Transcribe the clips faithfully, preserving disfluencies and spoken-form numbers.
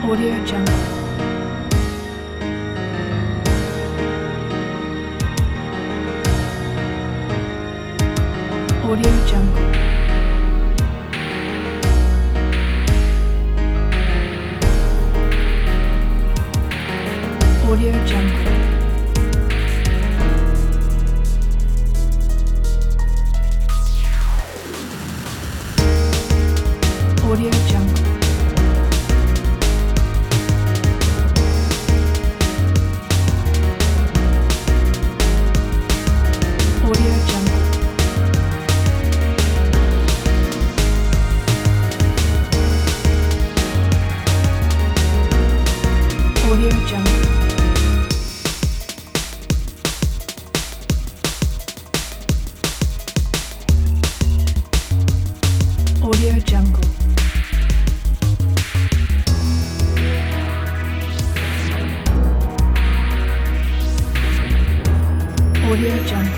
Audio Jungle. Audio Jungle. Audio Jungle. Audio Jungle. Audio Jungle. Audio Jungle. Audio Jungle. Audio Jungle.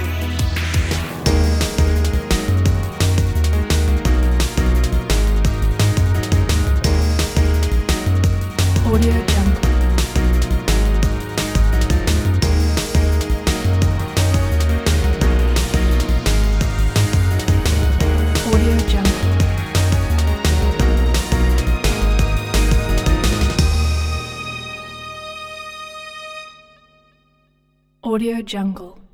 Audio Jungle. Audio Jungle. Audio Jungle.